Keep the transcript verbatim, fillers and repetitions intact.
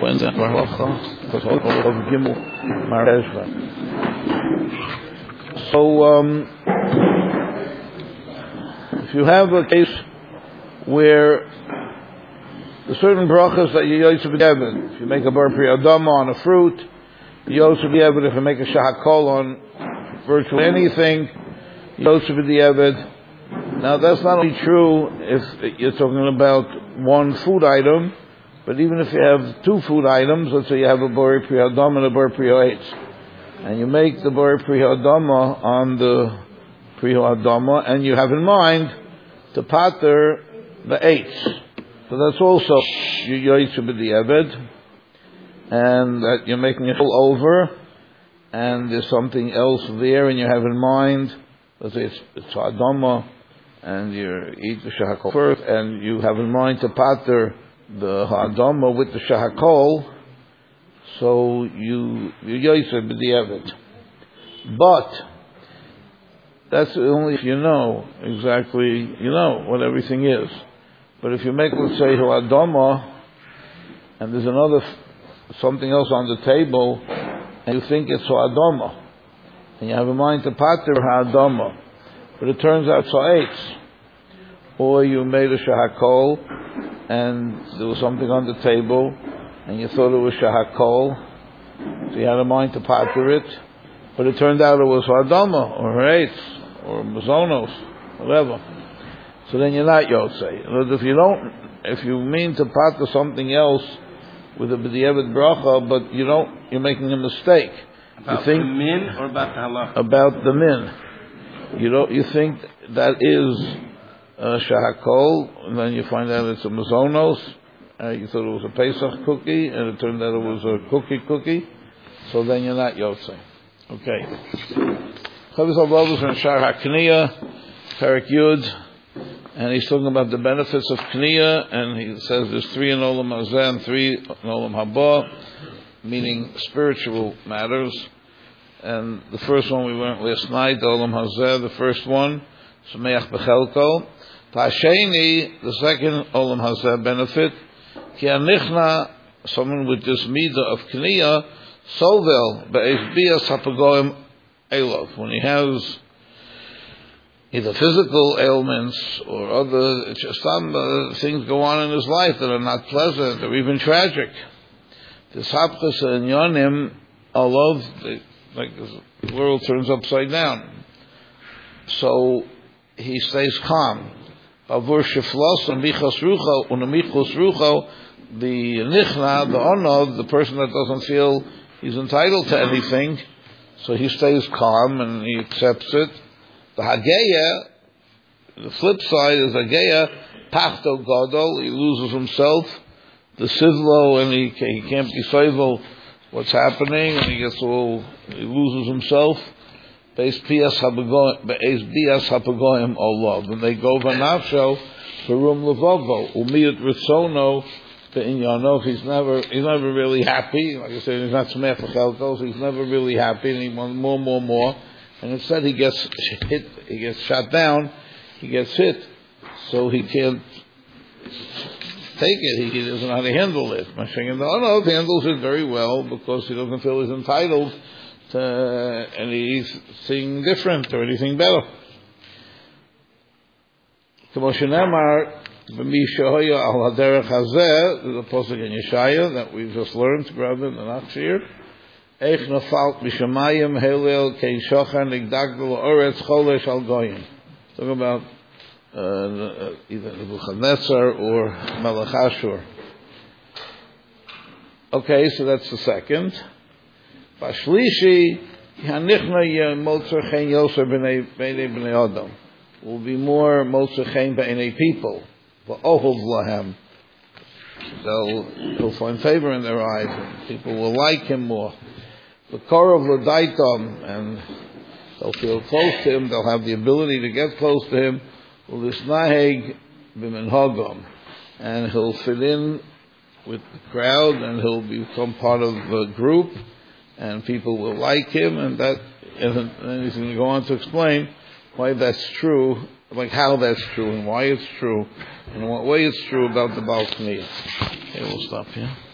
Wednesday, so um, if you have a case where the certain brachas that you used to be given, if you make a bar pri adama on a fruit, you also be able if you make a shahakol on virtually anything, you also be the Eved. Now that's not only true if you're talking about one food item, but even if you have two food items, let's say you have a bar pri adama and a bar pri ha'etz, and you make the bar pri adama on the pri adama, and you have in mind to pater the eitz. So that's also you yoytze b'di'eved, and that you're making it all over, and there's something else there, and you have in mind, let's say it's, it's adama, and you eat the shahakol first, and you have in mind to pater the adama with the shahakol, so you you yoytze b'di'eved. But that's only if you know exactly, you know what everything is. But if you make, let's say, adama, and there's another something else on the table, and you think it's adama, and you have in mind to pater adama, but it turns out it's eitz, or you made a shahakol, and there was something on the table, and you thought it was shahakol, so you had in mind to pater it, but it turned out it was adama, or eitz, or mazonos, whatever. So then you're not yotzei. If you don't, if you mean to pater something else with a b'di'eved bracha, but you don't, you're making a mistake. About you think, the min or about the halach? About the min. You don't. You think that is uh, shahakol, and then you find out it's a mazonos. Uh, you thought it was a Pesach cookie, and it turned out it was a cookie cookie. So then you're not yotzei. Okay. Chavis al-Bavus and Shar HaKniya, Perek Yud. And he's talking about the benefits of Kniya, and he says there's three in Olam Hazeh and three in Olam Haba, meaning spiritual matters. And the first one we learned last night, Olam Hazeh, the first one, Sameach B'chelko. Tasheni, the second Olam Hazeh benefit, Ki anichna, someone with this midah of Kniya, Sovel, Be'ez Bias HaPagoim Elov. When he has either physical ailments or other, just some uh, things go on in his life that are not pleasant or even tragic. The sapchas and yonim, all of the, like the world turns upside down. So he stays calm. Avur sheflos and bichas rucho unamichus rucho, the nichna, the onod, the person that doesn't feel he's entitled to anything, so he stays calm and he accepts it. The Hageya, the flip side is Hageya, Pachto Gadol, he loses himself, the Sivlo, and he, he can't be Soivel what's happening, and he gets all, he loses himself. Beis Bias Hapagoyim Olav. And they go Vanafsho, Perum Levovo, Umiyat Ritzono, Be'inyano, he's never, he's never really happy, like I said, he's not Smech V'chelko, so he's never really happy, and he wants more, more, more. And instead he gets hit, he gets shot down, he gets hit, so he can't take it, he doesn't know how to handle it. Mashiach no, no, he handles it very well because he doesn't feel he's entitled to anything different or anything better. K'mo shenemar, b'mi shehoya al haderech hazeh, the pasuk in Yeshaya that we've just learned, rather than the Nachshir. Eich nafalt mishamayim helel kein shochan nigdagdel oretz cholesh al goyim. Talking about uh, either Nebuchadnezzar or Melech Ashur. Okay, so that's the second. Bashlishi hanichna yemotzer chen yoser b'nei b'nei adam. Will be more motzer chen b'nei people. V'ohov lahem. They'll he'll find favor in their eyes. And people will like him more. The core of Ladaitam, and they'll feel close to him, they'll have the ability to get close to him, Ulisnaheg b'minhagam, and he'll fit in with the crowd, and he'll become part of the group, and people will like him, and that isn't anything to go on to explain why that's true, like how that's true, and why it's true, and in what way it's true about the Baal Kniya. Okay, we'll stop here.